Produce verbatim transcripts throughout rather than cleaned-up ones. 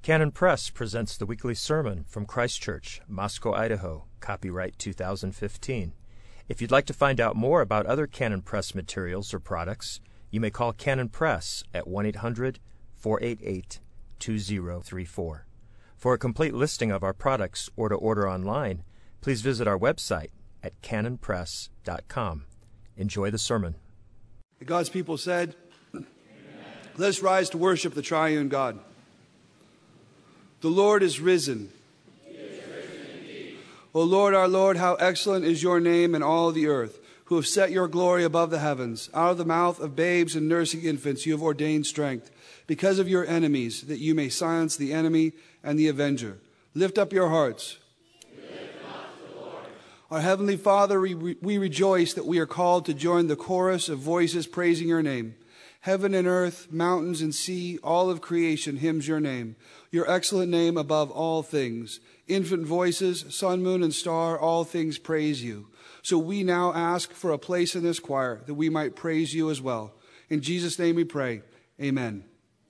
Canon Press presents the weekly sermon from Christ Church, Moscow, Idaho, copyright two thousand fifteen. If you'd like to find out more about other Canon Press materials or products, you may call Canon Press at one eight hundred, four eight eight, two zero three four. For a complete listing of our products or to order online, please visit our website at canon press dot com. Enjoy the sermon. God's people said, Amen. Let us rise to worship the triune God. The Lord is risen. He is risen indeed. O Lord, our Lord, how excellent is your name in all the earth, who have set your glory above the heavens. Out of the mouth of babes and nursing infants you have ordained strength, because of your enemies, that you may silence the enemy and the avenger. Lift up your hearts. We lift them up to the Lord. Our Heavenly Father, we, we rejoice that we are called to join the chorus of voices praising your name. Heaven and earth, mountains and sea, all of creation hymns your name, your excellent name above all things. Infant voices, sun, moon, and star, all things praise you. So we now ask for a place in this choir that we might praise you as well. In Jesus' name we pray. Amen.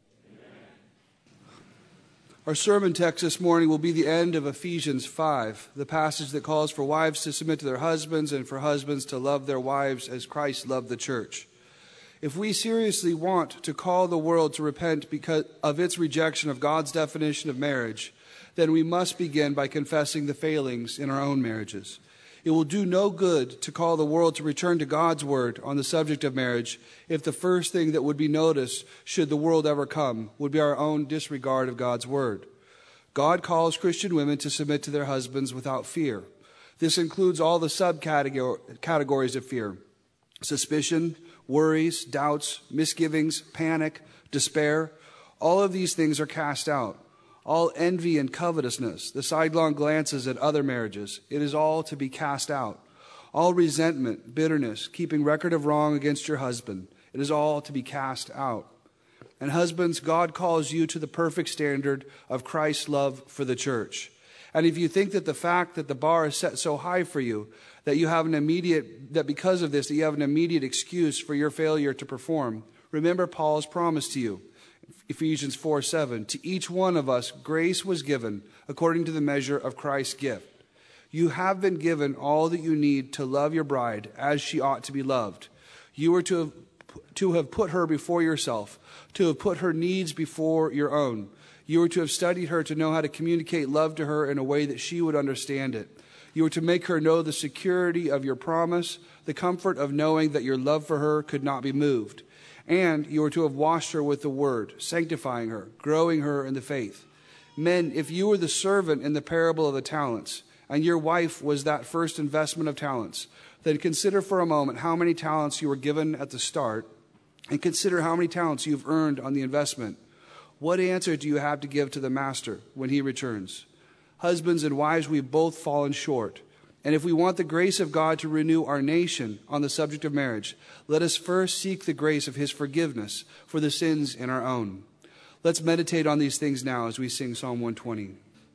Our sermon text this morning will be the end of Ephesians five, the passage that calls for wives to submit to their husbands and for husbands to love their wives as Christ loved the church. If we seriously want to call the world to repent because of its rejection of God's definition of marriage, then we must begin by confessing the failings in our own marriages. It will do no good to call the world to return to God's word on the subject of marriage if the first thing that would be noticed, should the world ever come, would be our own disregard of God's word. God calls Christian women to submit to their husbands without fear. This includes all the subcategories of fear: suspicion, worries, doubts, misgivings, panic, despair. All of these things are cast out. All envy and covetousness, the sidelong glances at other marriages, it is all to be cast out. All resentment, bitterness, keeping record of wrong against your husband, it is all to be cast out. And husbands, God calls you to the perfect standard of Christ's love for the church. And if you think that the fact that the bar is set so high for you, that you have an immediate, that because of this, that you have an immediate excuse for your failure to perform, remember Paul's promise to you. Ephesians four seven, to each one of us grace was given according to the measure of Christ's gift. You have been given all that you need to love your bride as she ought to be loved. You are to have, to have put her before yourself, to have put her needs before your own. You are to have studied her to know how to communicate love to her in a way that she would understand it. You are to make her know the security of your promise, the comfort of knowing that your love for her could not be moved. And you are to have washed her with the word, sanctifying her, growing her in the faith. Men, if you were the servant in the parable of the talents, and your wife was that first investment of talents, then consider for a moment how many talents you were given at the start, and consider how many talents you've earned on the investment. What answer do you have to give to the master when he returns? Husbands and wives, we've both fallen short. And if we want the grace of God to renew our nation on the subject of marriage, let us first seek the grace of his forgiveness for the sins in our own. Let's meditate on these things now as we sing Psalm one twenty.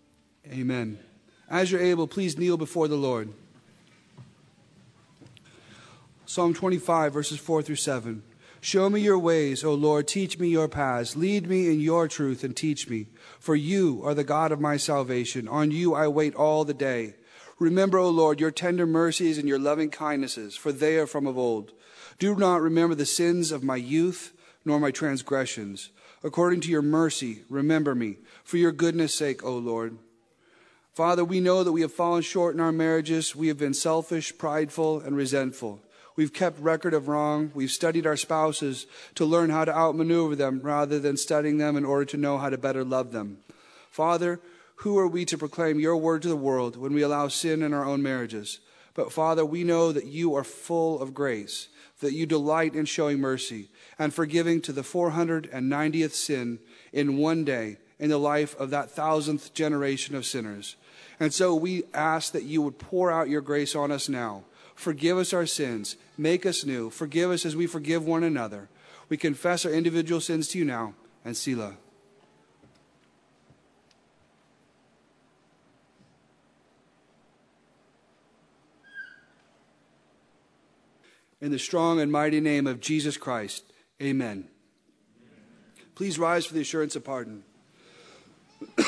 Amen. As you're able, please kneel before the Lord. Psalm twenty-five, verses four through seven. Show me your ways, O Lord, teach me your paths. Lead me in your truth and teach me. For you are the God of my salvation. On you I wait all the day. Remember, O Lord, your tender mercies and your loving kindnesses, for they are from of old. Do not remember the sins of my youth, nor my transgressions. According to your mercy, remember me, for your goodness' sake, O Lord. Father, we know that we have fallen short in our marriages. We have been selfish, prideful, and resentful. We've kept record of wrong. We've studied our spouses to learn how to outmaneuver them rather than studying them in order to know how to better love them. Father, who are we to proclaim your word to the world when we allow sin in our own marriages? But Father, we know that you are full of grace, that you delight in showing mercy and forgiving to the four hundred ninetieth sin in one day in the life of that thousandth generation of sinners. And so we ask that you would pour out your grace on us now. Forgive us our sins. Make us new. Forgive us as we forgive one another. We confess our individual sins to you now. And Selah. In the strong and mighty name of Jesus Christ, amen. Please rise for the assurance of pardon.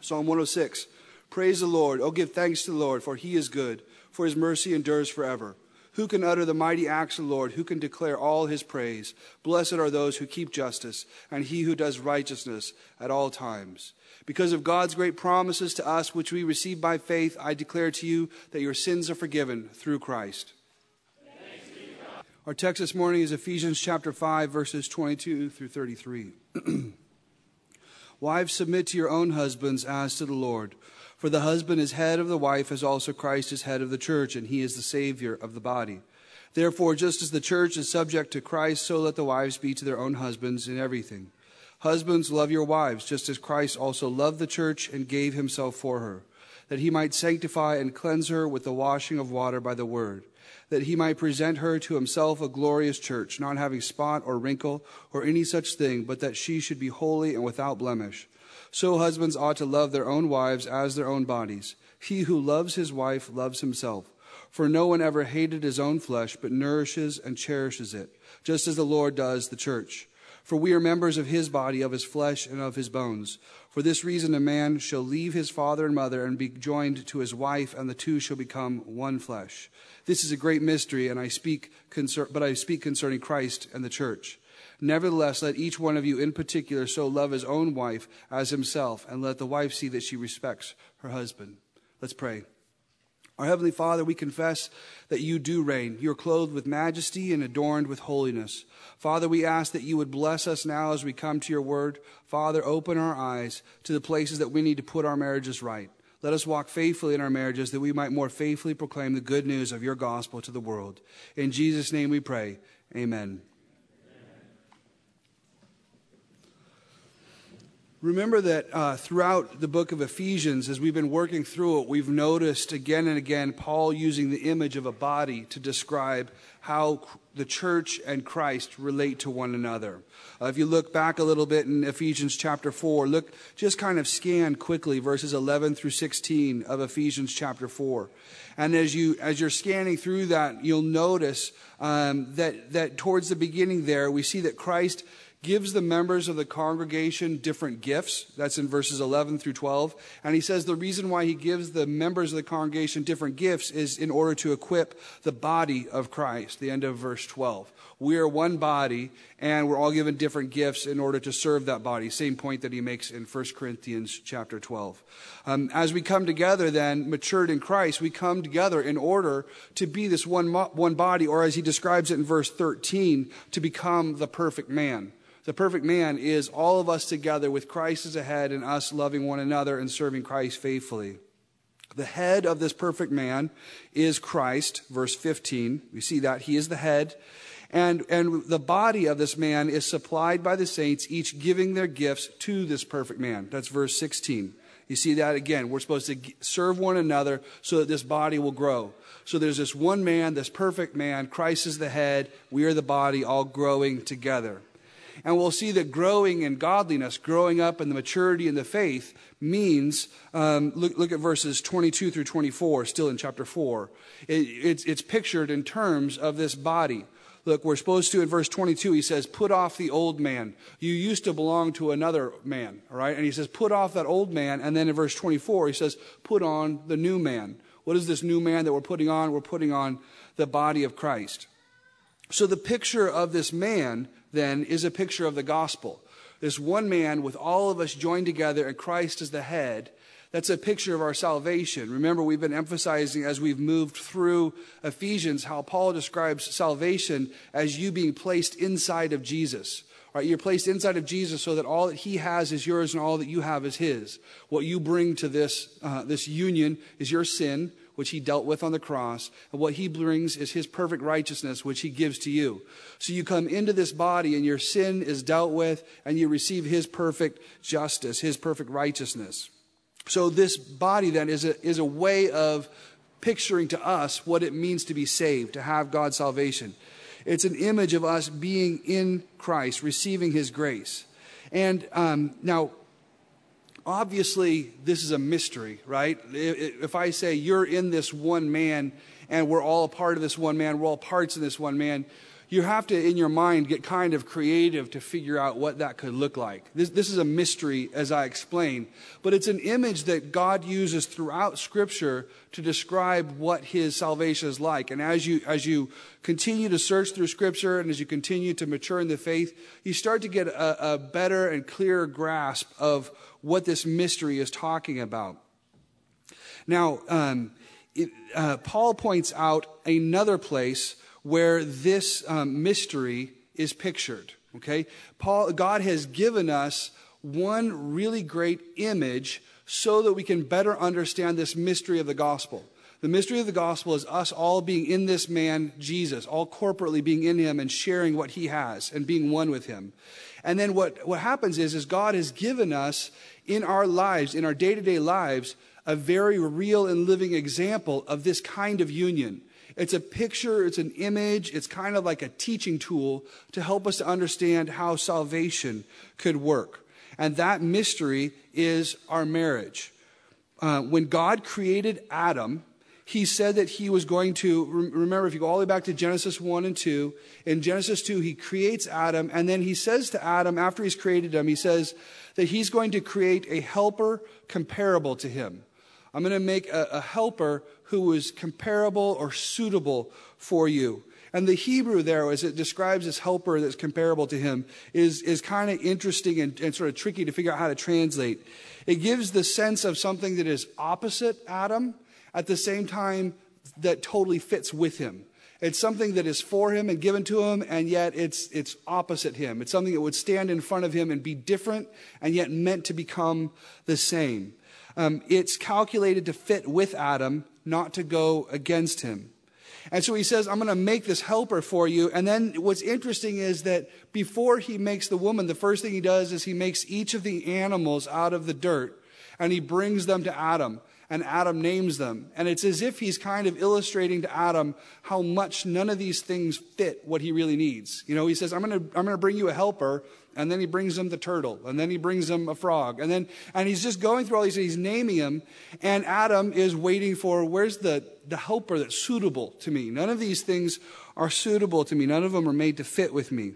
Psalm one oh six. Praise the Lord. Oh, give thanks to the Lord, for he is good, for his mercy endures forever. Who can utter the mighty acts of the Lord? Who can declare all his praise? Blessed are those who keep justice, and he who does righteousness at all times. Because of God's great promises to us, which we receive by faith, I declare to you that your sins are forgiven through Christ. Our text this morning is Ephesians chapter five, verses twenty-two through thirty-three. Wives, submit to your own husbands as to the Lord. For the husband is head of the wife, as also Christ is head of the church, and he is the Savior of the body. Therefore, just as the church is subject to Christ, so let the wives be to their own husbands in everything. Husbands, love your wives, just as Christ also loved the church and gave himself for her, that he might sanctify and cleanse her with the washing of water by the word, that he might present her to himself a glorious church, not having spot or wrinkle or any such thing, but that she should be holy and without blemish. So husbands ought to love their own wives as their own bodies. He who loves his wife loves himself. For no one ever hated his own flesh, but nourishes and cherishes it, just as the Lord does the church. For we are members of his body, of his flesh, and of his bones. For this reason a man shall leave his father and mother and be joined to his wife, and the two shall become one flesh. This is a great mystery, and I speak concer- but I speak concerning Christ and the church. Nevertheless, let each one of you in particular so love his own wife as himself, and let the wife see that she respects her husband. Let's pray. Our Heavenly Father, we confess that you do reign. You are clothed with majesty and adorned with holiness. Father, we ask that you would bless us now as we come to your word. Father, open our eyes to the places that we need to put our marriages right. Let us walk faithfully in our marriages that we might more faithfully proclaim the good news of your gospel to the world. In Jesus' name we pray. Amen. Remember that uh, throughout the book of Ephesians, as we've been working through it, we've noticed again and again Paul using the image of a body to describe how the church and Christ relate to one another. Uh, if you look back a little bit in Ephesians chapter four, look, just kind of scan quickly verses eleven through sixteen of Ephesians chapter four. And as you as you're scanning through that, you'll notice um, that that towards the beginning there, we see that Christ gives the members of the congregation different gifts. That's in verses eleven through twelve. And he says the reason why he gives the members of the congregation different gifts is in order to equip the body of Christ. The end of verse twelve. We are one body, and we're all given different gifts in order to serve that body. Same point that he makes in First Corinthians chapter twelve. Um, as we come together then, matured in Christ, we come together in order to be this one, one body, or as he describes it in verse thirteen, to become the perfect man. The perfect man is all of us together with Christ as a head and us loving one another and serving Christ faithfully. The head of this perfect man is Christ, verse fifteen. We see that he is the head. And, and the body of this man is supplied by the saints, each giving their gifts to this perfect man. That's verse sixteen. You see that again. We're supposed to serve one another so that this body will grow. So there's this one man, this perfect man. Christ is the head. We are the body, all growing together. And we'll see that growing in godliness, growing up in the maturity in the faith means, um, look, look at verses twenty-two through twenty-four, still in chapter four. It, it's, it's pictured in terms of this body. Look, we're supposed to, in verse twenty-two, he says, put off the old man. You used to belong to another man, all right? And he says, put off that old man. And then in verse twenty-four, he says, put on the new man. What is this new man that we're putting on? We're putting on the body of Christ. So the picture of this man then is a picture of the gospel. This one man with all of us joined together and Christ as the head. That's a picture of our salvation. Remember, we've been emphasizing as we've moved through Ephesians how Paul describes salvation as you being placed inside of Jesus. Right? You're placed inside of Jesus so that all that he has is yours and all that you have is his. What you bring to this, uh, this union is your sin, which he dealt with on the cross. And what he brings is his perfect righteousness, which he gives to you. So you come into this body and your sin is dealt with and you receive his perfect justice, his perfect righteousness. So this body then is a, is a way of picturing to us what it means to be saved, to have God's salvation. It's an image of us being in Christ, receiving his grace. And um, now, obviously, this is a mystery, right? If I say you're in this one man and we're all a part of this one man, we're all parts of this one man, you have to, in your mind, get kind of creative to figure out what that could look like. This, this is a mystery, as I explained, but it's an image that God uses throughout Scripture to describe what his salvation is like. And as you, as you continue to search through Scripture and as you continue to mature in the faith, you start to get a, a better and clearer grasp of what this mystery is talking about. Now, um, it, uh, Paul points out another place where this um, mystery is pictured. Okay, Paul, God has given us one really great image so that we can better understand this mystery of the gospel. The mystery of the gospel is us all being in this man, Jesus, all corporately being in him and sharing what he has and being one with him. And then what, what happens is, is God has given us in our lives, in our day-to-day lives, a very real and living example of this kind of union. It's a picture, it's an image, it's kind of like a teaching tool to help us to understand how salvation could work. And that mystery is our marriage. Uh, when God created Adam, he said that he was going to, remember, if you go all the way back to Genesis one and two, in Genesis two, he creates Adam, and then he says to Adam, after he's created him, he says that he's going to create a helper comparable to him. I'm going to make a, a helper who is comparable or suitable for you. And the Hebrew there, as it describes this helper that's comparable to him, is, is kind of interesting and, and sort of tricky to figure out how to translate. It gives the sense of something that is opposite Adam, at the same time that totally fits with him. It's something that is for him and given to him, and yet it's it's opposite him. It's something that would stand in front of him and be different, and yet meant to become the same. Um, it's calculated to fit with Adam, not to go against him. And so he says, I'm going to make this helper for you. And then what's interesting is that before he makes the woman, the first thing he does is he makes each of the animals out of the dirt, and he brings them to Adam. And Adam names them. And it's as if he's kind of illustrating to Adam how much none of these things fit what he really needs. You know, he says, I'm going to I'm going to bring you a helper. And then he brings him the turtle. And then he brings him a frog. And then and he's just going through all these, he's naming them. And Adam is waiting for, where's the, the helper that's suitable to me? None of these things are suitable to me. None of them are made to fit with me.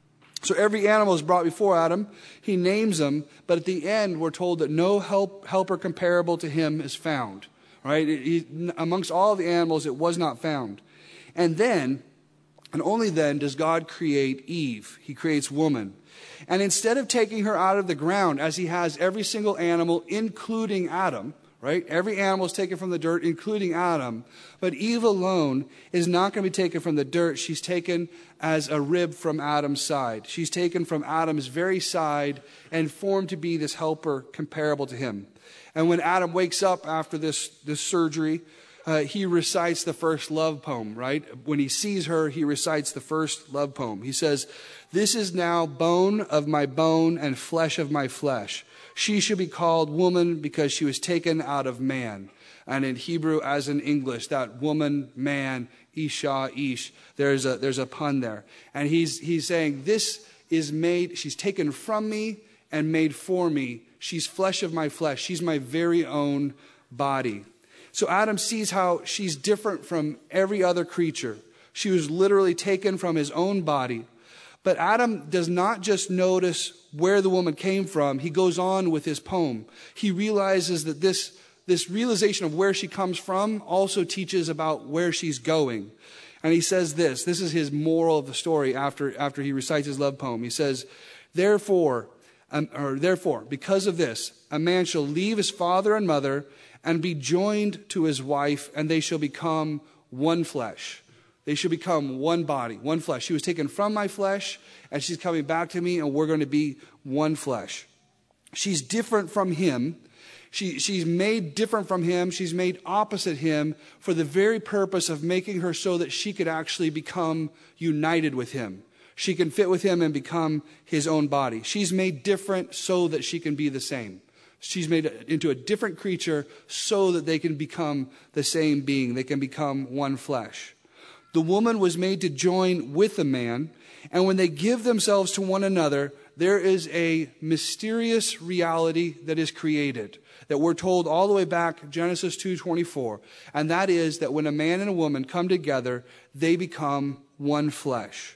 So every animal is brought before Adam. He names them, but at the end we're told that no help, helper comparable to him is found. Right? He, amongst all the animals, it was not found. And then, and only then, does God create Eve. He creates woman. And instead of taking her out of the ground, as he has every single animal, including Adam, right? Every animal is taken from the dirt, including Adam. But Eve alone is not going to be taken from the dirt. She's taken as a rib from Adam's side. She's taken from Adam's very side and formed to be this helper comparable to him. And when Adam wakes up after this, this surgery, uh, he recites the first love poem, right? When he sees her, he recites the first love poem. He says, "This is now bone of my bone and flesh of my flesh. She should be called woman because she was taken out of man." And in Hebrew, as in English, that woman, man, Isha, Ish, there's a, there's a pun there. And he's, he's saying, this is made, she's taken from me and made for me. She's flesh of my flesh. She's my very own body. So Adam sees how she's different from every other creature. She was literally taken from his own body. But Adam does not just notice where the woman came from. He goes on with his poem. He realizes that this, this realization of where she comes from also teaches about where she's going. And he says this. This is his moral of the story after, after he recites his love poem. He says, Therefore, um, or therefore, because of this, a man shall leave his father and mother and be joined to his wife, and they shall become one flesh. They should become one body, one flesh. She was taken from my flesh, and she's coming back to me, and we're going to be one flesh. She's different from him. She, she's made different from him. She's made opposite him for the very purpose of making her so that she could actually become united with him. She can fit with him and become his own body. She's made different so that she can be the same. She's made into a different creature so that they can become the same being. They can become one flesh. The woman was made to join with the man, and when they give themselves to one another, there is a mysterious reality that is created, that we're told all the way back, Genesis two twenty-four, and that is that when a man and a woman come together, they become one flesh.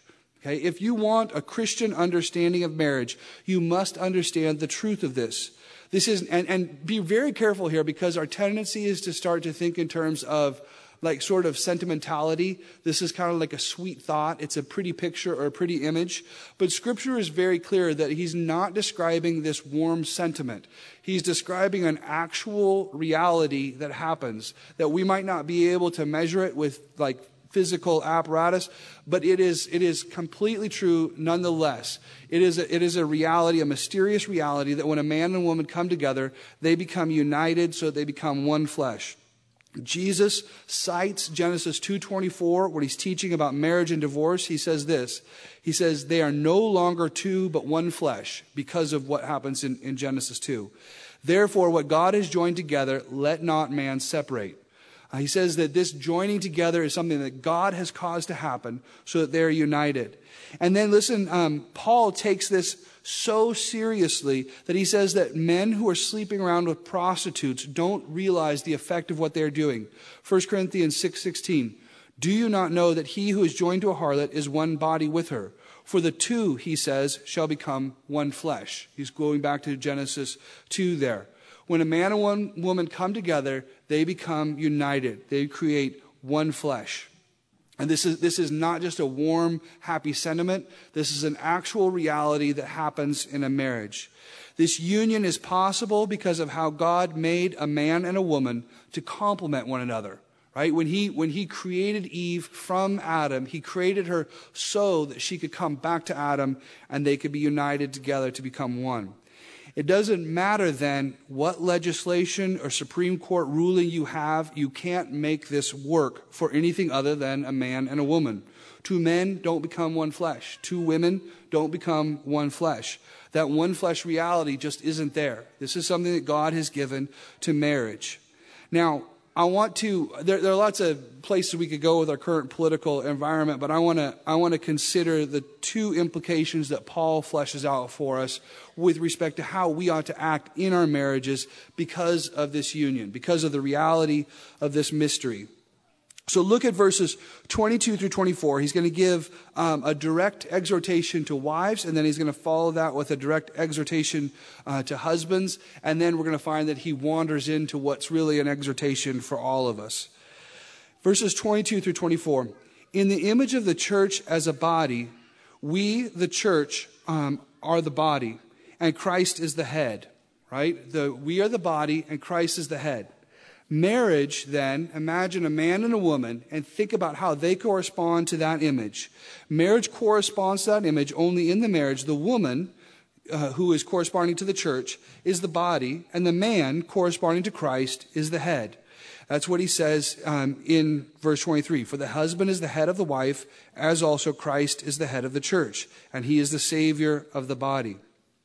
Okay? If you want a Christian understanding of marriage, you must understand the truth of this. This is, and, and be very careful here, because our tendency is to start to think in terms of like sort of sentimentality. This is kind of like a sweet thought. It's a pretty picture or a pretty image. But Scripture is very clear that he's not describing this warm sentiment. He's describing an actual reality that happens, that we might not be able to measure it with like physical apparatus, but it is it is completely true nonetheless. It is a, it is a reality, a mysterious reality, that when a man and woman come together, they become united, so they become one flesh. Jesus cites Genesis two twenty-four when he's teaching about marriage and divorce. He says this. He says, they are no longer two but one flesh, because of what happens in, in Genesis two. Therefore, what God has joined together, let not man separate. Uh, he says that this joining together is something that God has caused to happen so that they're united. And then listen, um, Paul takes this so seriously that he says that men who are sleeping around with prostitutes don't realize the effect of what they're doing. First Corinthians six sixteen. Do you not know that he who is joined to a harlot is one body with her? For the two, he says, shall become one flesh. He's going back to Genesis two there. When a man and one woman come together, they become united. They create one flesh. And this is this is not just a warm, happy sentiment. This is an actual reality that happens in a marriage. This union is possible because of how God made a man and a woman to complement one another. Right? When he when he created Eve from Adam, he created her so that she could come back to Adam and they could be united together to become one. It doesn't matter then what legislation or Supreme Court ruling you have. You can't make this work for anything other than a man and a woman. Two men don't become one flesh. Two women don't become one flesh. That one flesh reality just isn't there. This is something that God has given to marriage. Now, I want to, there, there are lots of places we could go with our current political environment, but I want to I want to consider the two implications that Paul fleshes out for us with respect to how we ought to act in our marriages because of this union, because of the reality of this mystery. So look at verses twenty-two through twenty-four. He's going to give um, a direct exhortation to wives, and then he's going to follow that with a direct exhortation uh, to husbands. And then we're going to find that he wanders into what's really an exhortation for all of us. Verses twenty-two through twenty-four. In the image of the church as a body, we, the church, um, are the body, and Christ is the head. Right? The, we are the body, and Christ is the head. Marriage, then, imagine a man and a woman and think about how they correspond to that image. Marriage corresponds to that image only in the marriage. The woman, uh, who is corresponding to the church, is the body, and the man, corresponding to Christ, is the head. That's what he says um, in verse twenty-three. For the husband is the head of the wife, as also Christ is the head of the church, and he is the Savior of the body.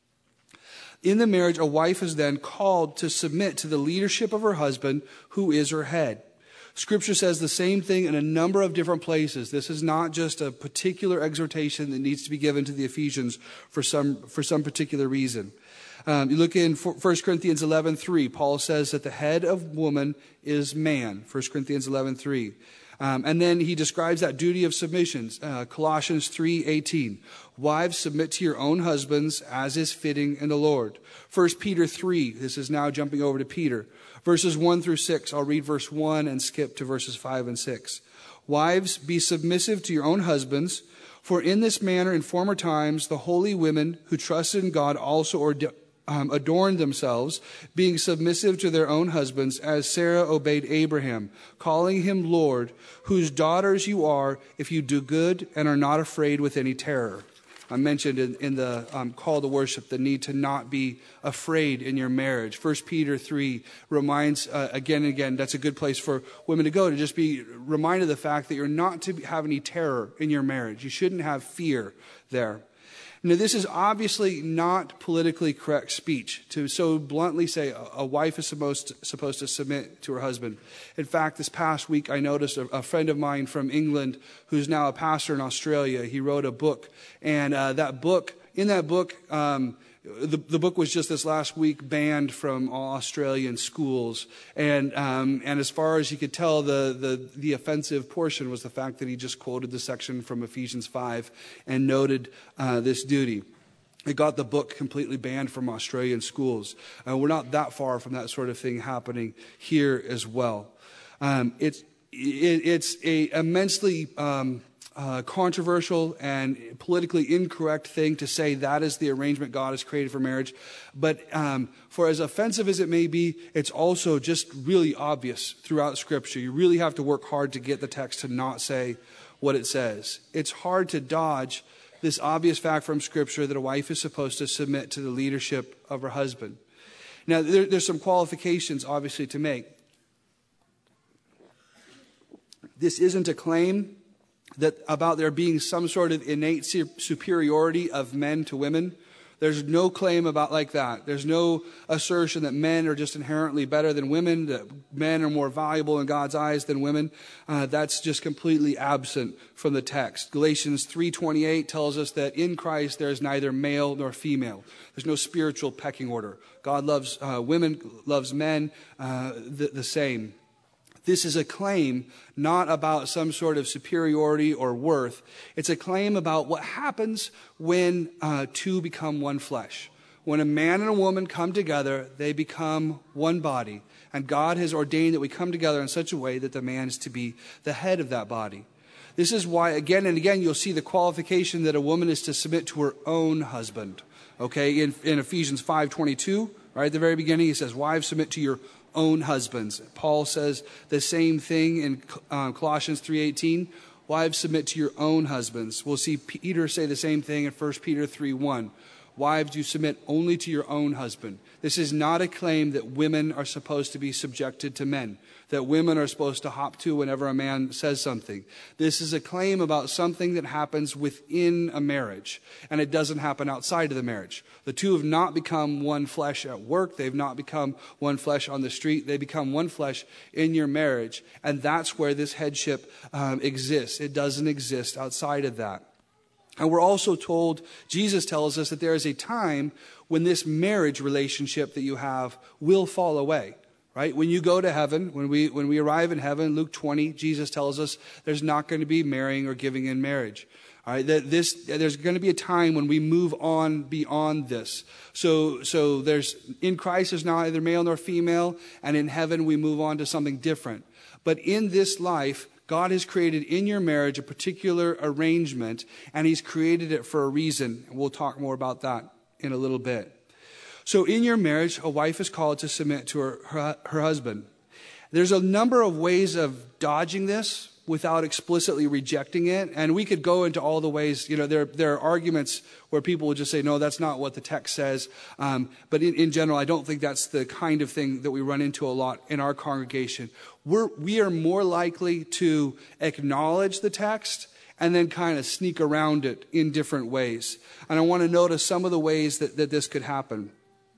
In the marriage, a wife is then called to submit to the leadership of her husband, who is her head. Scripture says the same thing in a number of different places. This is not just a particular exhortation that needs to be given to the Ephesians for some for some particular reason. Um, you look in First Corinthians eleven three. Paul says that the head of woman is man. First Corinthians eleven three. Um, and then he describes that duty of submissions. Uh, Colossians three eighteen. Wives, submit to your own husbands as is fitting in the Lord. First Peter three. This is now jumping over to Peter. Verses one through six. I'll read verse one and skip to verses five and six. Wives, be submissive to your own husbands, for in this manner in former times the holy women who trusted in God also ordained Um, adorned themselves, being submissive to their own husbands, as Sarah obeyed Abraham, calling him Lord, whose daughters you are, if you do good and are not afraid with any terror. I mentioned in, in the um, call to worship the need to not be afraid in your marriage. First Peter three reminds uh, again and again, that's a good place for women to go, to just be reminded of the fact that you're not to have any terror in your marriage. You shouldn't have fear there. Now, this is obviously not politically correct speech to so bluntly say a, a wife is supposed to, supposed to submit to her husband. In fact, this past week, I noticed a, a friend of mine from England who's now a pastor in Australia. He wrote a book, and uh, that book, in that book, um, the, the book was just this last week banned from all Australian schools. And um, and as far as you could tell, the, the, the offensive portion was the fact that he just quoted the section from Ephesians five and noted uh, this duty. It got the book completely banned from Australian schools. Uh, we're not that far from that sort of thing happening here as well. Um, it's it, it's a immensely um, uh, controversial and politically incorrect thing to say that is the arrangement God has created for marriage. But um, for as offensive as it may be, it's also just really obvious throughout Scripture. You really have to work hard to get the text to not say what it says. It's hard to dodge this obvious fact from Scripture that a wife is supposed to submit to the leadership of her husband. Now, there, there's some qualifications, obviously, to make. This isn't a claim that about there being some sort of innate superiority of men to women. There's no claim about like that. There's no assertion that men are just inherently better than women, that men are more valuable in God's eyes than women. Uh, that's just completely absent from the text. Galatians three twenty-eight tells us that in Christ there is neither male nor female. There's no spiritual pecking order. God loves uh, women, loves men uh, the, the same. This is a claim not about some sort of superiority or worth. It's a claim about what happens when uh, two become one flesh. When a man and a woman come together, they become one body. And God has ordained that we come together in such a way that the man is to be the head of that body. This is why, again and again, you'll see the qualification that a woman is to submit to her own husband. Okay, in, in Ephesians five twenty-two, right at the very beginning, he says, wives, submit to your own husbands. Paul says the same thing in uh, Colossians three eighteen. Wives, submit to your own husbands. We'll see Peter say the same thing in First Peter three one. Wives, you submit only to your own husband. This is not a claim that women are supposed to be subjected to men, that women are supposed to hop to whenever a man says something. This is a claim about something that happens within a marriage, and it doesn't happen outside of the marriage. The two have not become one flesh at work. They've not become one flesh on the street. They become one flesh in your marriage, and that's where this headship um, exists. It doesn't exist outside of that. And we're also told, Jesus tells us that there is a time when this marriage relationship that you have will fall away, right? When you go to heaven, when we when we arrive in heaven, Luke twenty, Jesus tells us there's not going to be marrying or giving in marriage. All right, that this there's going to be a time when we move on beyond this. So so there's in Christ there's neither male nor female, and in heaven we move on to something different. But in this life, God has created in your marriage a particular arrangement, and He's created it for a reason. And we'll talk more about that in a little bit. So in your marriage, a wife is called to submit to her, her, her husband. There's a number of ways of dodging this without explicitly rejecting it. And we could go into all the ways, you know, there, there are arguments where people would just say, no, that's not what the text says. Um, but in, in general, I don't think that's the kind of thing that we run into a lot in our congregation. We're, we are more likely to acknowledge the text and then kind of sneak around it in different ways. And I want to notice some of the ways that, that this could happen.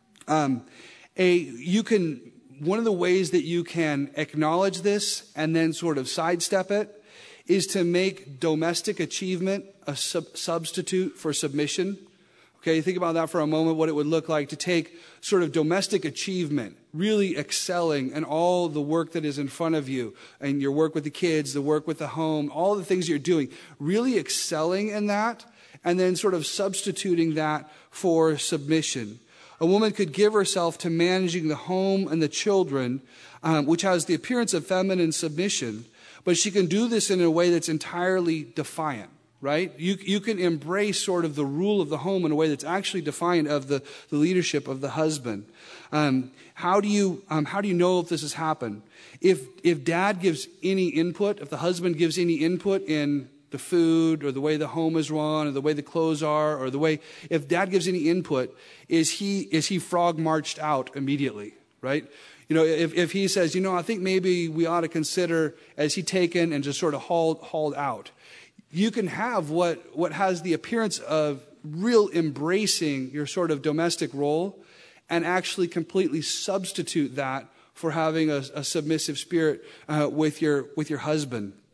Um, a, you can... One of the ways that you can acknowledge this and then sort of sidestep it is to make domestic achievement a sub- substitute for submission. Okay, think about that for a moment, what it would look like to take sort of domestic achievement, really excelling in all the work that is in front of you, and your work with the kids, the work with the home, all the things you're doing, really excelling in that, and then sort of substituting that for submission. A woman could give herself to managing the home and the children, um, which has the appearance of feminine submission, but she can do this in a way that's entirely defiant, right? You, you can embrace sort of the rule of the home in a way that's actually defiant of the, the leadership of the husband. Um, how do you um, how do you know if this has happened? If if dad gives any input, if the husband gives any input in the food or the way the home is run or the way the clothes are or the way, if dad gives any input, is he is he frog marched out immediately, right? You know, if, if he says, you know, I think maybe we ought to consider, as he taken and just sort of hauled hauled out. You can have what what has the appearance of real embracing your sort of domestic role and actually completely substitute that for having a, a submissive spirit uh, with your with your husband.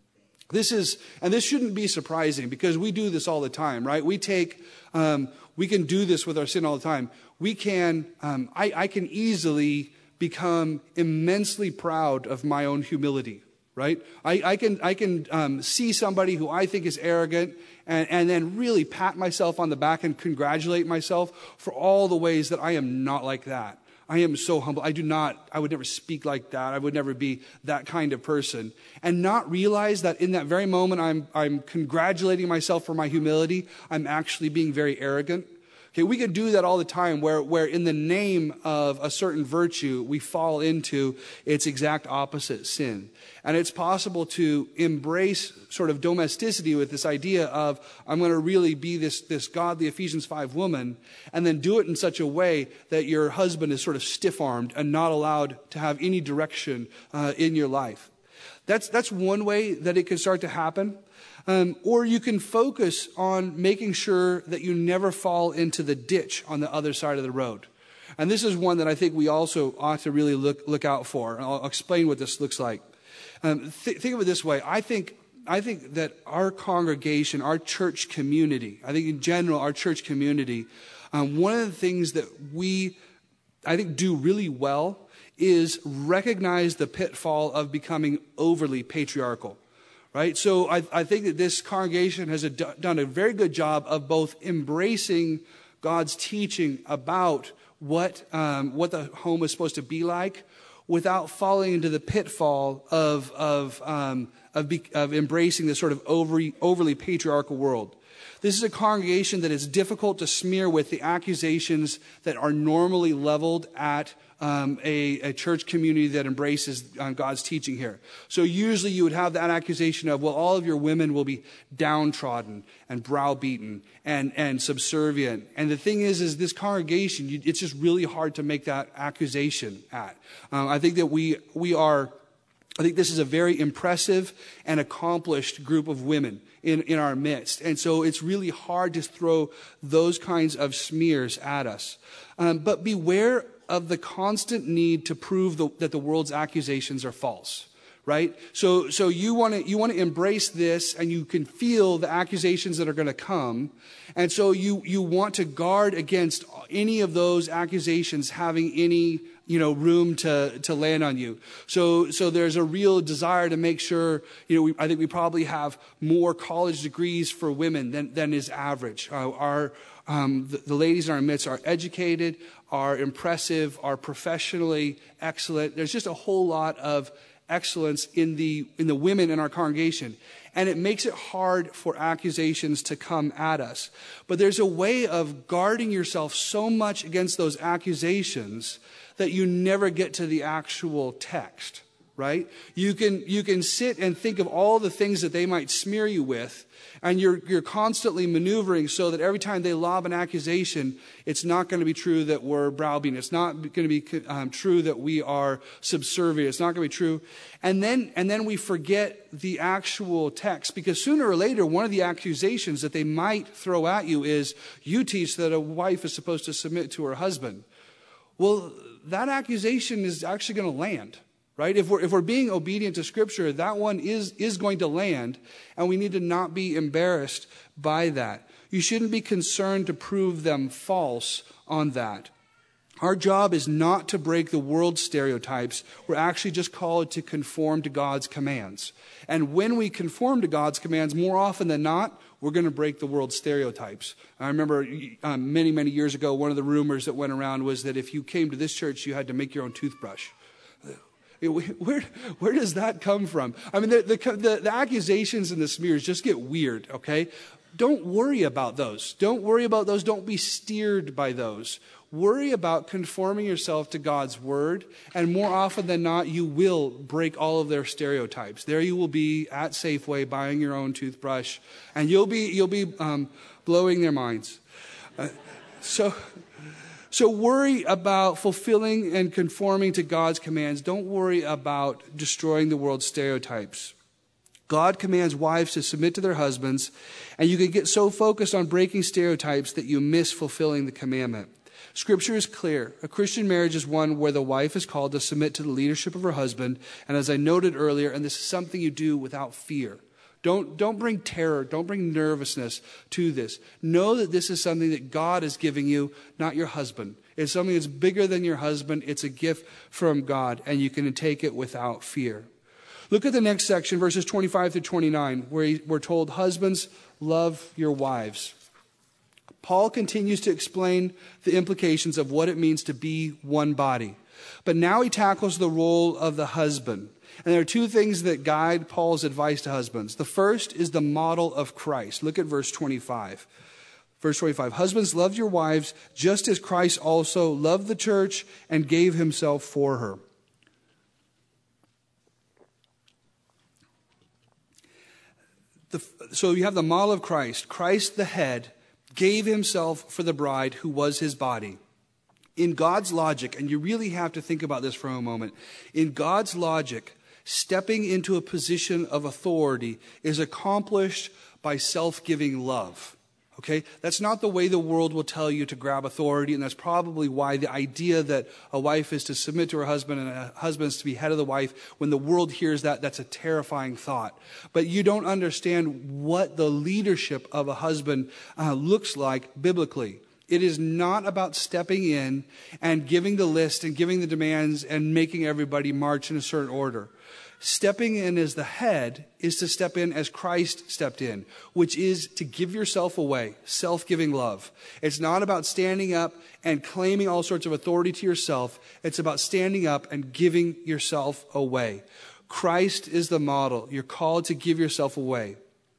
This is, and this shouldn't be surprising because we do this all the time, right? We take, um, we can do this with our sin all the time. We can, um, I, I can easily become immensely proud of my own humility, right? I, I can, I can um, see somebody who I think is arrogant and, and then really pat myself on the back and congratulate myself for all the ways that I am not like that. I am so humble. I do not, I would never speak like that. I would never be that kind of person. And not realize that in that very moment I'm, I'm congratulating myself for my humility, I'm actually being very arrogant. Okay, we can do that all the time where, where in the name of a certain virtue, we fall into its exact opposite, sin. And it's possible to embrace sort of domesticity with this idea of, I'm going to really be this, this godly Ephesians five woman, and then do it in such a way that your husband is sort of stiff-armed and not allowed to have any direction uh, in your life. That's, that's one way that it can start to happen. Um, or you can focus on making sure that you never fall into the ditch on the other side of the road. And this is one that I think we also ought to really look look out for. And I'll explain what this looks like. Um, th- think of it this way. I think I think that our congregation, our church community, I think in general, our church community, um, one of the things that we, I think, do really well is recognize the pitfall of becoming overly patriarchal. Right? So I, I think that this congregation has a, done a very good job of both embracing God's teaching about what um, what the home is supposed to be like without falling into the pitfall of of um, of, be, of embracing this sort of overly, overly patriarchal world. This is a congregation that is difficult to smear with the accusations that are normally leveled at um, a, a church community that embraces uh, God's teaching here. So usually you would have that accusation of, well, all of your women will be downtrodden and browbeaten and, and subservient. And the thing is, is this congregation, you, it's just really hard to make that accusation at. Um, I think that we we are... I think this is a very impressive and accomplished group of women in, in our midst. And so it's really hard to throw those kinds of smears at us. Um, but beware of the constant need to prove the, that the world's accusations are false. Right? So, so you want to, you want to embrace this, and you can feel the accusations that are going to come. And so you, you want to guard against any of those accusations having any, you know, room to, to land on you. So, so there's a real desire to make sure, you know, we, I think we probably have more college degrees for women than, than is average. Uh, our, um, the, the ladies in our midst are educated, are impressive, are professionally excellent. There's just a whole lot of excellence in the in the women in our congregation, and it makes it hard for accusations to come at us. But there's a way of guarding yourself so much against those accusations that you never get to the actual text, right? You can you can sit and think of all the things that they might smear you with, and you're you're constantly maneuvering so that every time they lob an accusation, it's not going to be true that we're browbeaten. It's not going to be um, true that we are subservient. It's not going to be true. And then and then we forget the actual text, because sooner or later, one of the accusations that they might throw at you is, you teach that a wife is supposed to submit to her husband. Well, that accusation is actually going to land. Right? If we're, if we're being obedient to Scripture, that one is, is going to land, and we need to not be embarrassed by that. You shouldn't be concerned to prove them false on that. Our job is not to break the world's stereotypes. We're actually just called to conform to God's commands. And when we conform to God's commands, more often than not, we're going to break the world's stereotypes. I remember um, many, many years ago, one of the rumors that went around was that if you came to this church, you had to make your own toothbrush. Where, where does that come from? I mean, the, the, the, the accusations and the smears just get weird, okay? Don't worry about those. Don't worry about those. Don't be steered by those. Worry about conforming yourself to God's word, and more often than not, you will break all of their stereotypes. There you will be at Safeway buying your own toothbrush, and you'll be you'll be um, blowing their minds. Uh, so. So worry about fulfilling and conforming to God's commands. Don't worry about destroying the world's stereotypes. God commands wives to submit to their husbands, and you can get so focused on breaking stereotypes that you miss fulfilling the commandment. Scripture is clear. A Christian marriage is one where the wife is called to submit to the leadership of her husband, and as I noted earlier, and this is something you do without fear. Don't, don't bring terror. Don't bring nervousness to this. Know that this is something that God is giving you, not your husband. It's something that's bigger than your husband. It's a gift from God, and you can take it without fear. Look at the next section, verses twenty-five through twenty-nine, where we're told, husbands, love your wives. Paul continues to explain the implications of what it means to be one body. But now he tackles the role of the husband. And there are two things that guide Paul's advice to husbands. The first is the model of Christ. Look at verse twenty-five. Verse twenty-five, husbands, love your wives just as Christ also loved the church and gave himself for her. The, so you have the model of Christ. Christ, the head, gave himself for the bride who was his body. In God's logic, and you really have to think about this for a moment, in God's logic, stepping into a position of authority is accomplished by self-giving love. Okay? That's not the way the world will tell you to grab authority, and that's probably why the idea that a wife is to submit to her husband and a husband is to be head of the wife, when the world hears that, that's a terrifying thought. But you don't understand what the leadership of a husband uh, looks like biblically. It is not about stepping in and giving the list and giving the demands and making everybody march in a certain order. Stepping in as the head is to step in as Christ stepped in, which is to give yourself away, self-giving love. It's not about standing up and claiming all sorts of authority to yourself. It's about standing up and giving yourself away. Christ is the model. You're called to give yourself away.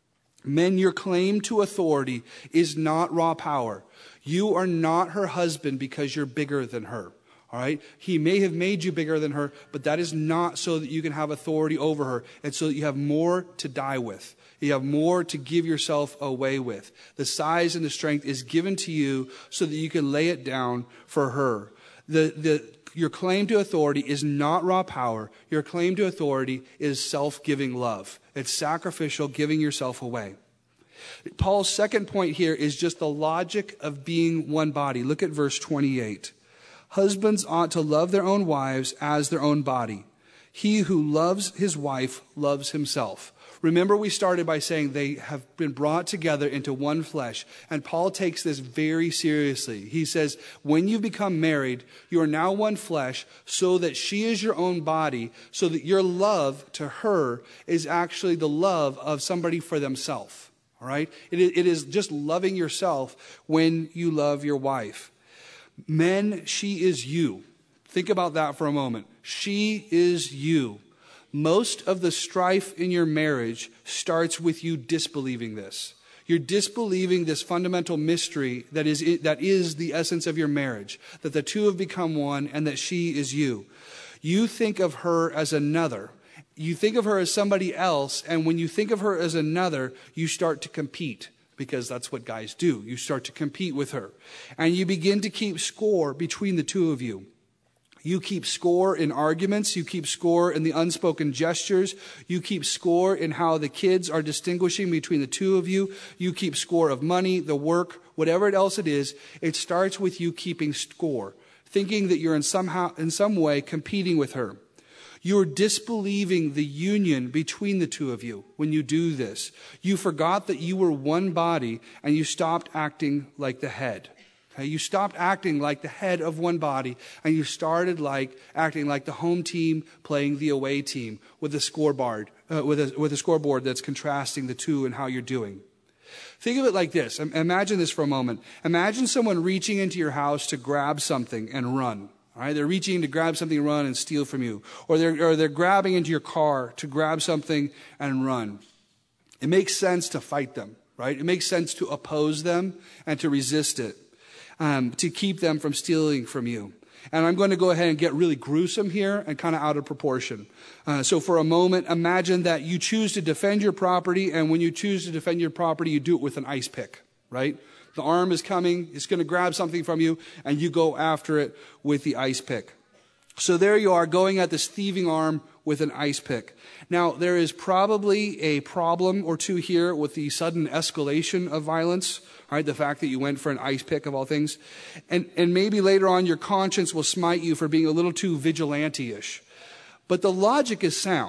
Men, your claim to authority is not raw power. You are not her husband because you're bigger than her. All right? He may have made you bigger than her, but that is not so that you can have authority over her. It's so that you have more to die with. You have more to give yourself away with. The size and the strength is given to you so that you can lay it down for her. The, the, your claim to authority is not raw power. Your claim to authority is self-giving love. It's sacrificial, giving yourself away. Paul's second point here is just the logic of being one body. Look at verse twenty-eight. Husbands ought to love their own wives as their own body. He who loves his wife loves himself. Remember, we started by saying they have been brought together into one flesh. And Paul takes this very seriously. He says, when you become married, you are now one flesh, so that she is your own body, so that your love to her is actually the love of somebody for themselves. All right? It is just loving yourself when you love your wife. Men, she is you. Think about that for a moment. She is you. Most of the strife in your marriage starts with you disbelieving this. You're disbelieving this fundamental mystery that is, that is the essence of your marriage, that the two have become one and that she is you. You think of her as another. You think of her as somebody else, and when you think of her as another, you start to compete. Because that's what guys do. You start to compete with her. And you begin to keep score between the two of you. You keep score in arguments. You keep score in the unspoken gestures. You keep score in how the kids are distinguishing between the two of you. You keep score of money, the work, whatever else it is. It starts with you keeping score, thinking that you're in somehow, in some way competing with her. You're disbelieving the union between the two of you when you do this. You forgot that you were one body and you stopped acting like the head. Okay? You stopped acting like the head of one body and you started like acting like the home team playing the away team with a scoreboard, uh, with a, with a scoreboard that's contrasting the two and how you're doing. Think of it like this. Imagine this for a moment. Imagine someone reaching into your house to grab something and run. All right, they're reaching to grab something and run and steal from you. Or they're, or they're grabbing into your car to grab something and run. It makes sense to fight them, right? It makes sense to oppose them and to resist it, um, to keep them from stealing from you. And I'm going to go ahead and get really gruesome here and kind of out of proportion. Uh, so for a moment, imagine that you choose to defend your property, and when you choose to defend your property, you do it with an ice pick, right? The arm is coming, it's going to grab something from you, and you go after it with the ice pick. So there you are, going at this thieving arm with an ice pick. Now, there is probably a problem or two here with the sudden escalation of violence, right? The fact that you went for an ice pick of all things. And, and maybe later on your conscience will smite you for being a little too vigilante-ish. But the logic is sound.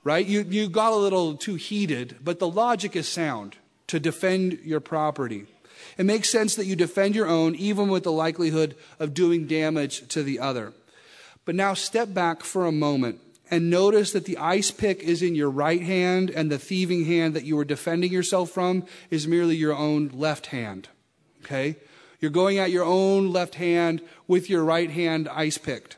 right? You, you got a little too heated, but the logic is sound to defend your property. It makes sense that you defend your own, even with the likelihood of doing damage to the other. But now step back for a moment and notice that the ice pick is in your right hand and the thieving hand that you were defending yourself from is merely your own left hand. Okay? You're going at your own left hand with your right hand ice picked.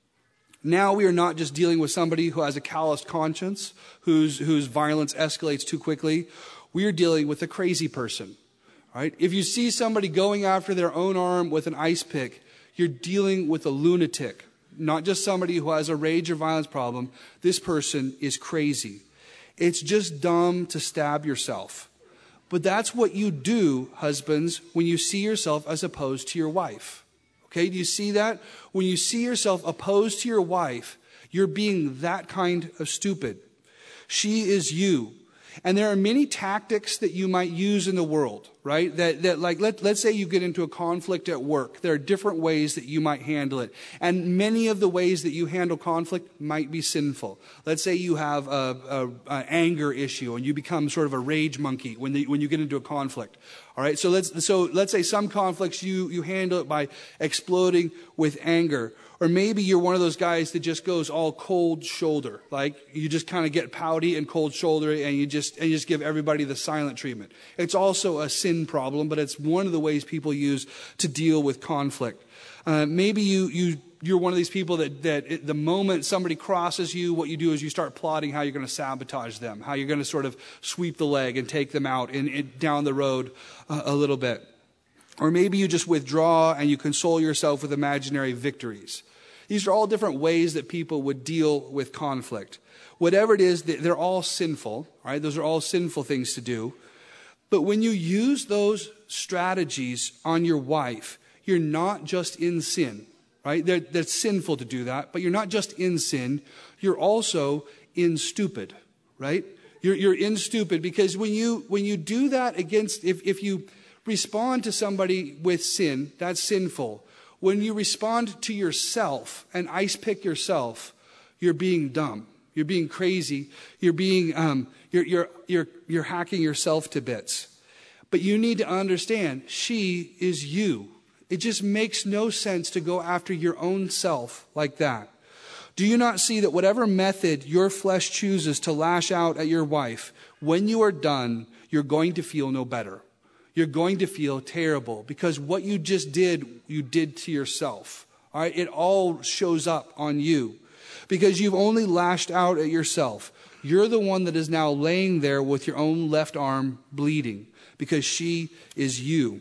Now we are not just dealing with somebody who has a calloused conscience, whose, whose violence escalates too quickly. We are dealing with a crazy person. Right? If you see somebody going after their own arm with an ice pick, you're dealing with a lunatic. Not just somebody who has a rage or violence problem. This person is crazy. It's just dumb to stab yourself. But that's what you do, husbands, when you see yourself as opposed to your wife. Okay, do you see that? When you see yourself opposed to your wife, you're being that kind of stupid. She is you. And there are many tactics that you might use in the world, right? That, that like, let, let's say you get into a conflict at work. There are different ways that you might handle it. And many of the ways that you handle conflict might be sinful. Let's say you have a, a, a anger issue and you become sort of a rage monkey when, the, when you get into a conflict. All right. So let's, so let's say some conflicts you, you handle it by exploding with anger. Or maybe you're one of those guys that just goes all cold shoulder. Like you just kind of get pouty and cold shoulder and you just, and you just give everybody the silent treatment. It's also a sin problem, but it's one of the ways people use to deal with conflict. Uh, maybe you, you, you're one of these people that, that it, the moment somebody crosses you, what you do is you start plotting how you're going to sabotage them, how you're going to sort of sweep the leg and take them out and, and down the road uh, a little bit. Or maybe you just withdraw and you console yourself with imaginary victories. These are all different ways that people would deal with conflict. Whatever it is, they're all sinful, right? Those are all sinful things to do. But when you use those strategies on your wife, you're not just in sin, right? They're, that's sinful to do that, but you're not just in sin. You're also in stupid, right? You're, you're in stupid because when you, when you do that against, if, if you respond to somebody with sin, that's sinful. When you respond to yourself and ice pick yourself, you're being dumb. You're being crazy. You're being, um, you're, you're, you're, you're hacking yourself to bits. But you need to understand, she is you. It just makes no sense to go after your own self like that. Do you not see that whatever method your flesh chooses to lash out at your wife, when you are done, you're going to feel no better. You're going to feel terrible because what you just did, you did to yourself. All right, it all shows up on you because you've only lashed out at yourself. You're the one that is now laying there with your own left arm bleeding because she is you.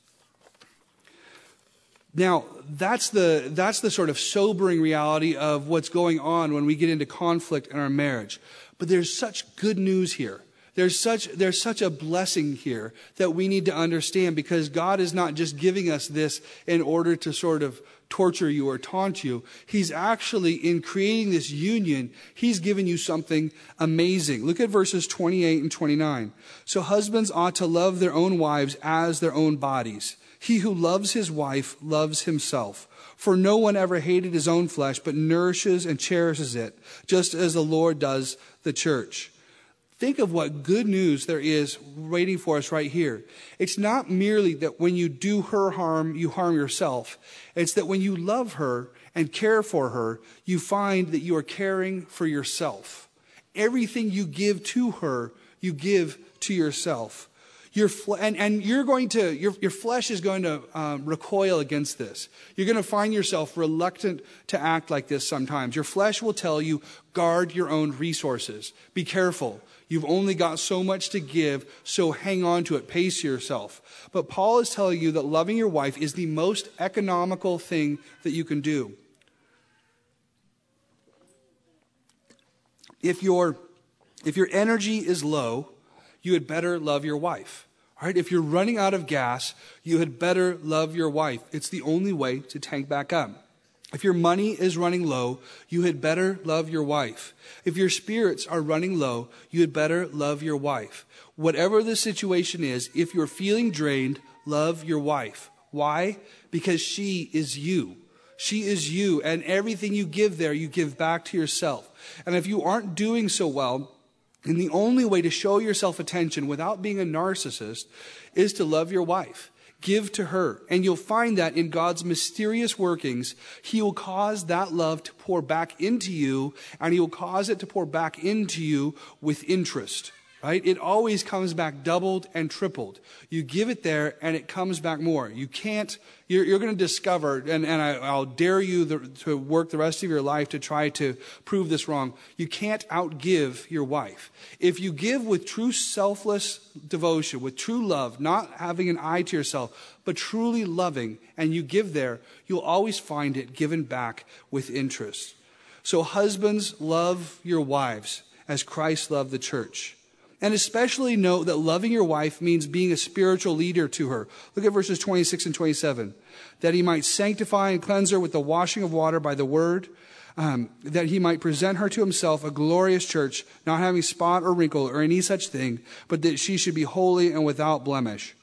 Now, that's the, that's the sort of sobering reality of what's going on when we get into conflict in our marriage. But there's such good news here. There's such, there's such a blessing here that we need to understand because God is not just giving us this in order to sort of torture you or taunt you. He's actually, in creating this union, He's given you something amazing. Look at verses twenty-eight and twenty-nine. So husbands ought to love their own wives as their own bodies. He who loves his wife loves himself. For no one ever hated his own flesh, but nourishes and cherishes it, just as the Lord does the church. Think of what good news there is waiting for us right here. It's not merely that when you do her harm, you harm yourself. It's that when you love her and care for her, you find that you are caring for yourself. Everything you give to her, you give to yourself. Your fle- and, and you're going to, your, your flesh is going to um, recoil against this. You're going to find yourself reluctant to act like this sometimes. Your flesh will tell you, guard your own resources. Be careful. You've only got so much to give, so hang on to it. Pace yourself. But Paul is telling you that loving your wife is the most economical thing that you can do. If your, if your energy is low, you had better love your wife. All right? If you're running out of gas, you had better love your wife. It's the only way to tank back up. If your money is running low, you had better love your wife. If your spirits are running low, you had better love your wife. Whatever the situation is, if you're feeling drained, love your wife. Why? Because she is you. She is you, and everything you give there, you give back to yourself. And if you aren't doing so well, and the only way to show yourself attention without being a narcissist is to love your wife. Give to her. And you'll find that in God's mysterious workings, He will cause that love to pour back into you, and He will cause it to pour back into you with interest. Right? It always comes back doubled and tripled. You give it there and it comes back more. You can't, you're, you're going to discover, and, and I, I'll dare you the, to work the rest of your life to try to prove this wrong. You can't outgive your wife. If you give with true selfless devotion, with true love, not having an eye to yourself, but truly loving, and you give there, you'll always find it given back with interest. So husbands, love your wives as Christ loved the church. And especially note that loving your wife means being a spiritual leader to her. Look at verses twenty-six and twenty-seven. That he might sanctify and cleanse her with the washing of water by the word, um, that he might present her to himself a glorious church, not having spot or wrinkle or any such thing, but that she should be holy and without blemish.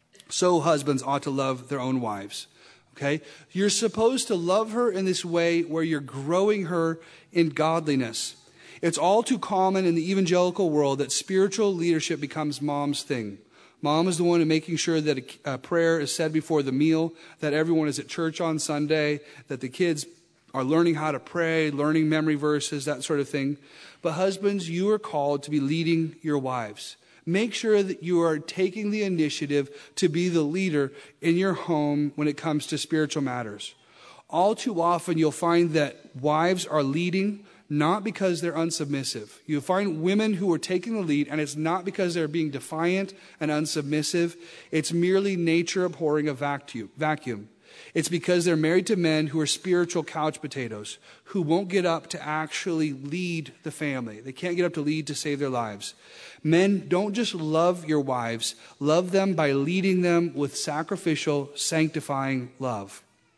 So husbands ought to love their own wives. Okay? You're supposed to love her in this way where you're growing her in godliness. It's all too common in the evangelical world that spiritual leadership becomes mom's thing. Mom is the one in making sure that a, a prayer is said before the meal, that everyone is at church on Sunday, that the kids are learning how to pray, learning memory verses, that sort of thing. But husbands, you are called to be leading your wives. Make sure that you are taking the initiative to be the leader in your home when it comes to spiritual matters. All too often you'll find that wives are leading not because they're unsubmissive. You find women who are taking the lead, and it's not because they're being defiant and unsubmissive. It's merely nature abhorring a vacuum. It's because they're married to men who are spiritual couch potatoes, who won't get up to actually lead the family. They can't get up to lead to save their lives. Men, don't just love your wives. Love them by leading them with sacrificial, sanctifying love.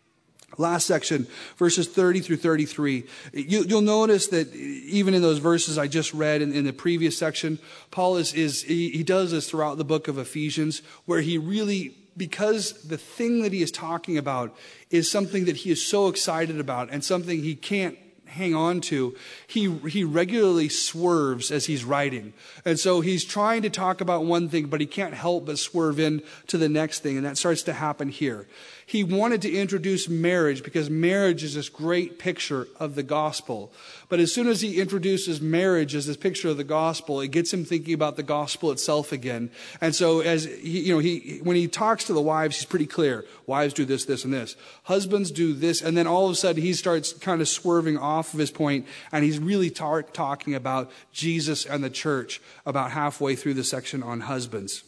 Last section, verses thirty through thirty-three. You, you'll notice that even in those verses I just read in, in the previous section, Paul is, is he, he does this throughout the book of Ephesians, where he really, because the thing that he is talking about is something that he is so excited about and something he can't hang on to, he he regularly swerves as he's writing. And so he's trying to talk about one thing, but he can't help but swerve in to the next thing, and that starts to happen here. He wanted to introduce marriage because marriage is this great picture of the gospel. But as soon as he introduces marriage as this picture of the gospel, it gets him thinking about the gospel itself again. And so as he, you know, he when he talks to the wives, he's pretty clear. Wives do this, this, and this. Husbands do this. And then all of a sudden he starts kind of swerving off of his point, and he's really tar- talking about Jesus and the church about halfway through the section on husbands.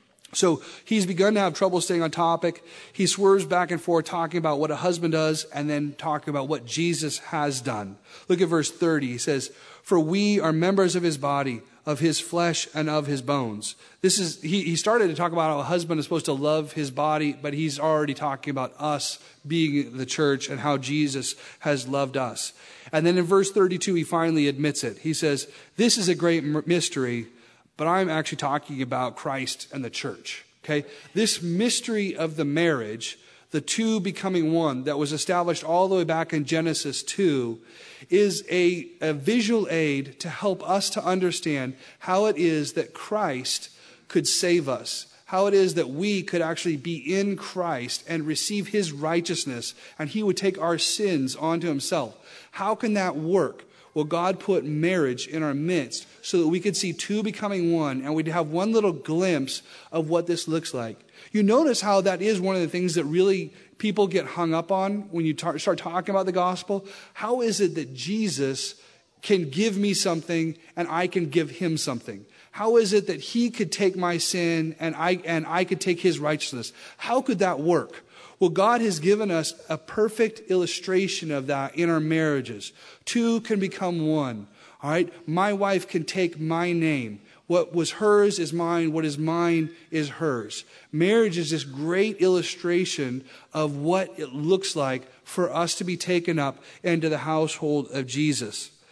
So he's begun to have trouble staying on topic. He swerves back and forth talking about what a husband does and then talking about what Jesus has done. Look at verse thirty. He says, "For we are members of his body, of his flesh and of his bones." This is, he, he started to talk about how a husband is supposed to love his body, but he's already talking about us being the church and how Jesus has loved us. And then in verse thirty-two, he finally admits it. He says, "This is a great mystery, but I'm actually talking about Christ and the church." Okay? This mystery of the marriage, the two becoming one, that was established all the way back in Genesis two, is a, a visual aid to help us to understand how it is that Christ could save us. How it is that we could actually be in Christ and receive his righteousness, and he would take our sins onto himself. How can that work? Well, God put marriage in our midst so that we could see two becoming one, and we'd have one little glimpse of what this looks like. You notice how that is one of the things that really people get hung up on when you tar- start talking about the gospel. How is it that Jesus can give me something and I can give him something? How is it that he could take my sin and I and I could take his righteousness? How could that work? Well, God has given us a perfect illustration of that in our marriages. Two can become one. All right? My wife can take my name. What was hers is mine. What is mine is hers. Marriage is this great illustration of what it looks like for us to be taken up into the household of Jesus.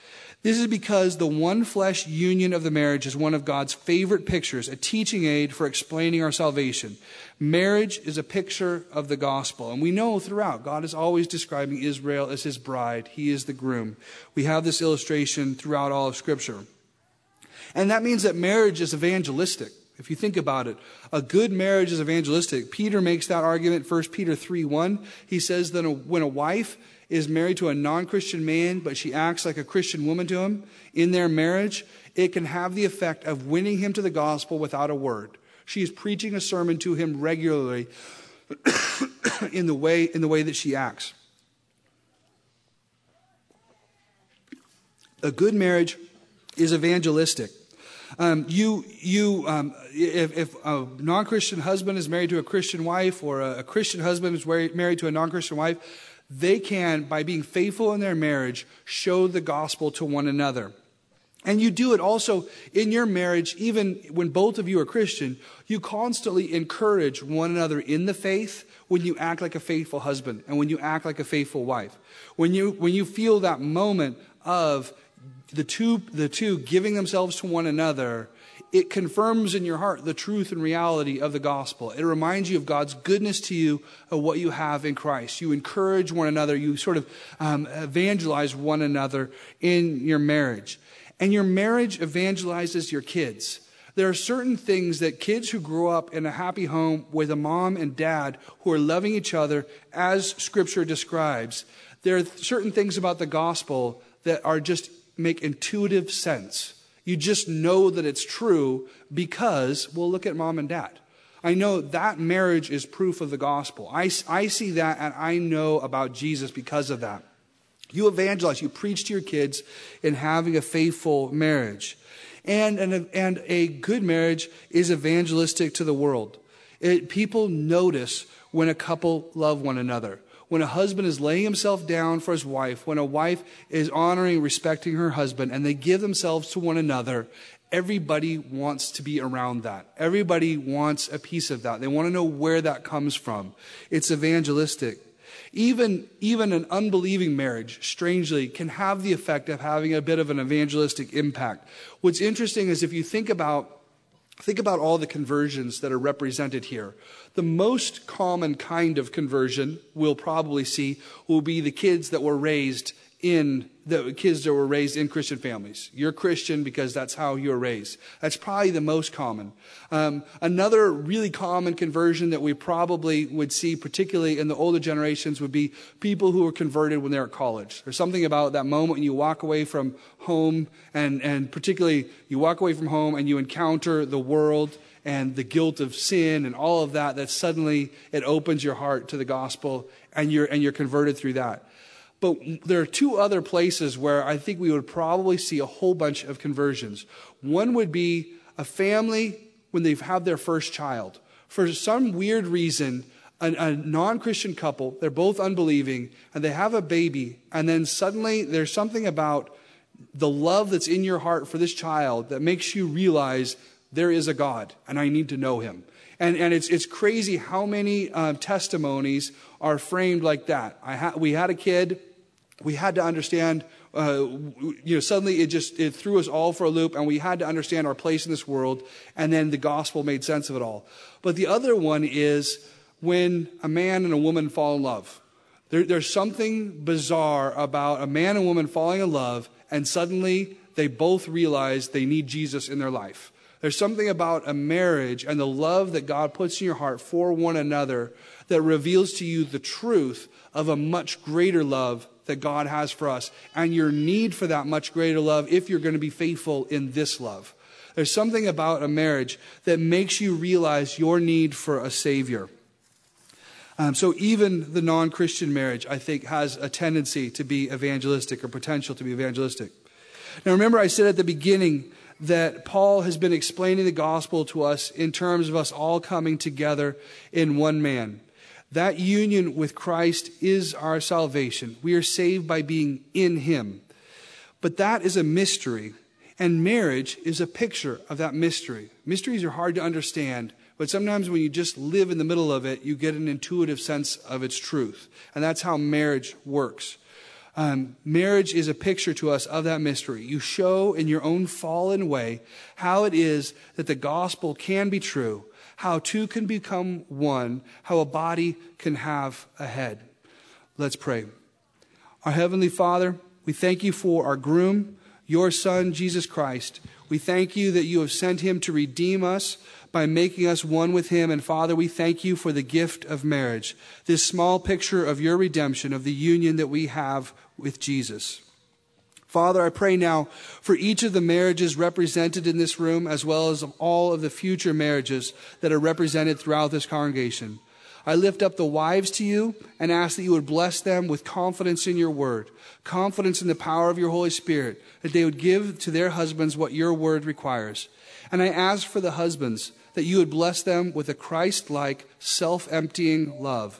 This is because the one flesh union of the marriage is one of God's favorite pictures, a teaching aid for explaining our salvation. Marriage is a picture of the gospel. And we know throughout, God is always describing Israel as his bride. He is the groom. We have this illustration throughout all of Scripture. And that means that marriage is evangelistic. If you think about it, a good marriage is evangelistic. Peter makes that argument, First Peter three one. He says that when a wife is married to a non-Christian man, but she acts like a Christian woman to him in their marriage, it can have the effect of winning him to the gospel without a word. She is preaching a sermon to him regularly in the way in the way that she acts. A good marriage is evangelistic. Um, you, you, um, if, if a non-Christian husband is married to a Christian wife, or a, a Christian husband is married to a non-Christian wife, they can, by being faithful in their marriage, show the gospel to one another. And you do it also in your marriage, even when both of you are Christian. You constantly encourage one another in the faith when you act like a faithful husband and when you act like a faithful wife. When you, when you feel that moment of the two, the two giving themselves to one another, it confirms in your heart the truth and reality of the gospel. It reminds you of God's goodness to you, of what you have in Christ. You encourage one another. You sort of um, evangelize one another in your marriage. And your marriage evangelizes your kids. There are certain things that kids who grow up in a happy home with a mom and dad who are loving each other, as Scripture describes, there are certain things about the gospel that are just make intuitive sense. You just know that it's true because, well, look at mom and dad. I know that marriage is proof of the gospel. I, I see that, and I know about Jesus because of that. You evangelize, you preach to your kids in having a faithful marriage. And, and, and a good marriage is evangelistic to the world. It, people notice when a couple love one another. When a husband is laying himself down for his wife, when a wife is honoring, respecting her husband, and they give themselves to one another, everybody wants to be around that. Everybody wants a piece of that. They want to know where that comes from. It's evangelistic. Even, even an unbelieving marriage, strangely, can have the effect of having a bit of an evangelistic impact. What's interesting is if you think about Think about all the conversions that are represented here. The most common kind of conversion we'll probably see will be the kids that were raised in the kids that were raised in Christian families. You're Christian because that's how you were raised. That's probably the most common. Um, another really common conversion that we probably would see, particularly in the older generations, would be people who were converted when they were at college. There's something about that moment when you walk away from home, and, and particularly you walk away from home and you encounter the world and the guilt of sin and all of that, that suddenly it opens your heart to the gospel, and you're and you're converted through that. But there are two other places where I think we would probably see a whole bunch of conversions. One would be a family when they've had their first child. For some weird reason, a, a non-Christian couple, they're both unbelieving, and they have a baby, and then suddenly there's something about the love that's in your heart for this child that makes you realize there is a God, and I need to know him. And, and it's it's crazy how many uh, testimonies are framed like that. I ha- we had a kid. We had to understand, uh, you know, suddenly it just, it threw us all for a loop, and we had to understand our place in this world, and then the gospel made sense of it all. But the other one is when a man and a woman fall in love. There, there's something bizarre about a man and woman falling in love, and suddenly they both realize they need Jesus in their life. There's something about a marriage and the love that God puts in your heart for one another that reveals to you the truth of a much greater love that God has for us, and your need for that much greater love if you're going to be faithful in this love. There's something about a marriage that makes you realize your need for a Savior. Um, so even the non-Christian marriage, I think, has a tendency to be evangelistic, or potential to be evangelistic. Now remember, I said at the beginning that Paul has been explaining the gospel to us in terms of us all coming together in one man. That union with Christ is our salvation. We are saved by being in him. But that is a mystery, and marriage is a picture of that mystery. Mysteries are hard to understand, but sometimes when you just live in the middle of it, you get an intuitive sense of its truth. And that's how marriage works. Um, marriage is a picture to us of that mystery. You show in your own fallen way how it is that the gospel can be true, how two can become one, how a body can have a head. Let's pray. Our Heavenly Father, we thank you for our groom, your Son, Jesus Christ. We thank you that you have sent him to redeem us by making us one with him. And Father, we thank you for the gift of marriage, this small picture of your redemption, of the union that we have with Jesus. Father, I pray now for each of the marriages represented in this room, as well as all of the future marriages that are represented throughout this congregation. I lift up the wives to you and ask that you would bless them with confidence in your word, confidence in the power of your Holy Spirit, that they would give to their husbands what your word requires. And I ask for the husbands that you would bless them with a Christ-like, self-emptying love.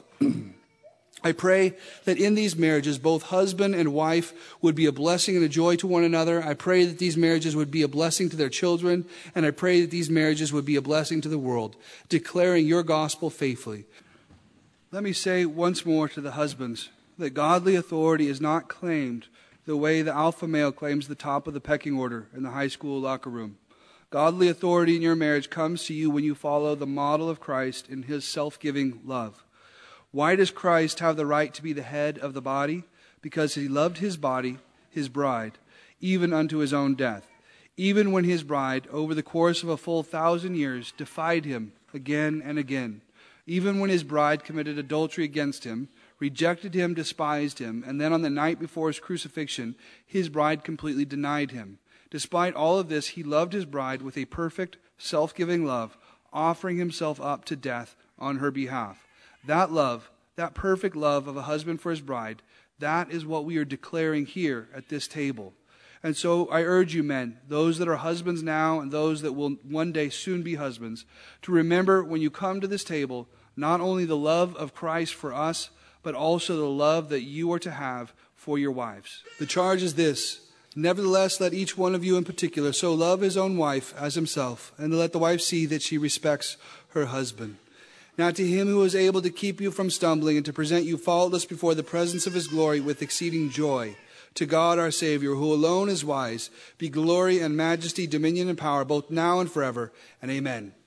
I pray that in these marriages, both husband and wife would be a blessing and a joy to one another. I pray that these marriages would be a blessing to their children, and I pray that these marriages would be a blessing to the world, declaring your gospel faithfully. Let me say once more to the husbands that godly authority is not claimed the way the alpha male claims the top of the pecking order in the high school locker room. Godly authority in your marriage comes to you when you follow the model of Christ in his self-giving love. Why does Christ have the right to be the head of the body? Because he loved his body, his bride, even unto his own death. Even when his bride, over the course of a full thousand years, defied him again and again. Even when his bride committed adultery against him, rejected him, despised him, and then on the night before his crucifixion, his bride completely denied him. Despite all of this, he loved his bride with a perfect, self-giving love, offering himself up to death on her behalf. That love, that perfect love of a husband for his bride, that is what we are declaring here at this table. And so I urge you, men, those that are husbands now and those that will one day soon be husbands, to remember when you come to this table, not only the love of Christ for us, but also the love that you are to have for your wives. The charge is this: nevertheless, let each one of you in particular so love his own wife as himself, and let the wife see that she respects her husband. Now to him who is able to keep you from stumbling and to present you faultless before the presence of his glory with exceeding joy, to God our Savior, who alone is wise, be glory and majesty, dominion and power, both now and forever. And amen.